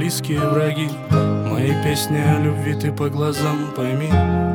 близкие враги. Мои песни о любви ты по глазам пойми.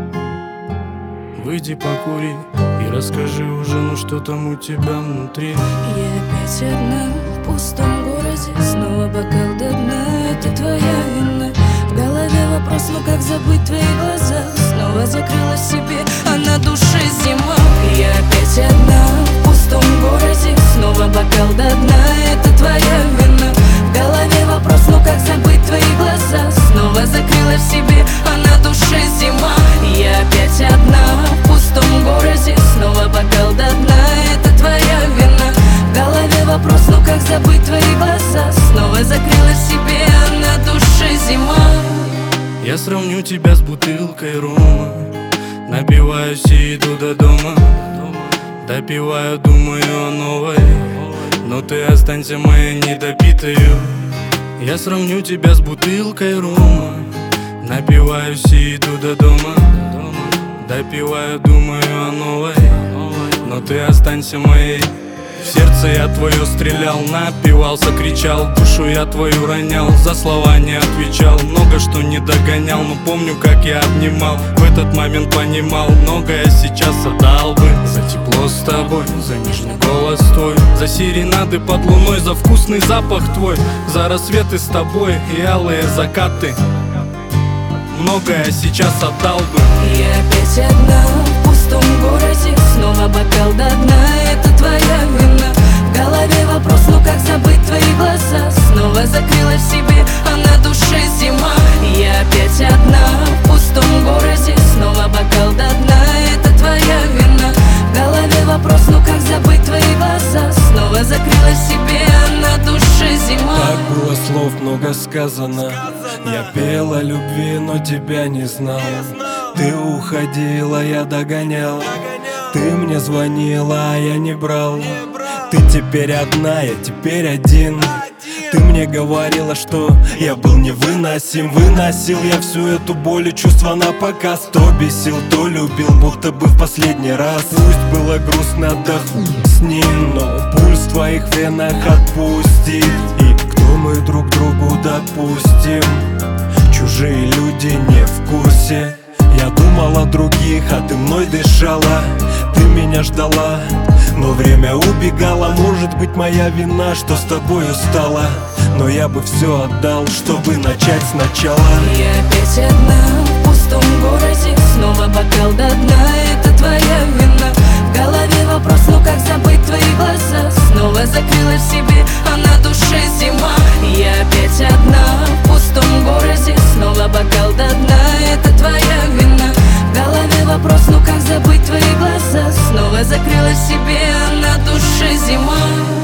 Выйди покури и расскажи уже, ну что там у тебя внутри. Я опять одна в пустом городе, снова бокал до дна, это твоя вина. В голове вопрос, ну как забыть твои глаза? Снова закрылась в себе, а на душе зима. Я опять одна в пустом городе, снова бокал до дна, это твоя вина. В голове вопрос, ну как забыть твои глаза? Снова закрылась в себе, а на душе зима. Я опять одна в пустом городе, снова бокал до дна, это твоя вина. В голове вопрос, ну как забыть твои глаза? Снова закрылась в себе, а на душе зима. Я сравню тебя с бутылкой рома, напиваюсь и иду до дома. Допиваю, думаю о новой, но ты останься моей недопитою. Я сравню тебя с бутылкой рома, напиваюсь и иду до дома. Допиваю, думаю о новой, но ты останься моей. В сердце я твое стрелял, напивался, кричал, душу я твою ронял, за слова не отвечал, много что не догонял, но помню, как я обнимал. В этот момент понимал, многое сейчас отдал бы за тепло с тобой, за нежный голос твой, за серенады под луной, за вкусный запах твой, за рассветы с тобой и алые закаты. Многое сейчас отдал бы. Я опять одна в пустом городе, снова бокал до дна, это твоя вина. В голове вопрос, ну как забыть твои глаза? Снова закрылась в себе, а на душе зима. Я опять одна в пустом городе, снова бокал до дна, это твоя вина. В голове вопрос, ну как забыть твои глаза? Снова закрылась в себе, а на душе зима. Так было слов много сказано, я пел о любви, но тебя не знал. Ты уходила, я догонял. Ты мне звонила, а я не брал. Ты теперь одна, я теперь один. Ты мне говорила, что я был невыносим. Выносил я всю эту боль и чувства на показ. То бесил, то любил, будто бы в последний раз. Пусть было грустно, да с ним, но пульс в твоих венах отпустит. И кто мы друг другу допустим? Чужие люди не в курсе. Я думал о других, а ты мной дышала. Ты меня ждала, но время убегало. Может быть, моя вина, что с тобой устала, но я бы все отдал, чтобы начать сначала. Я опять одна в пустом городе, снова бокал до дна, это твоя вина. В голове вопрос, ну как забыть твои глаза? Снова закрылась в себе, а на душе зима. Я опять одна в пустом городе, снова бокал до дна, это твоя вина. В голове вопрос, ну как забыть твои глаза? Снова закрылась в себе, а на душе зима.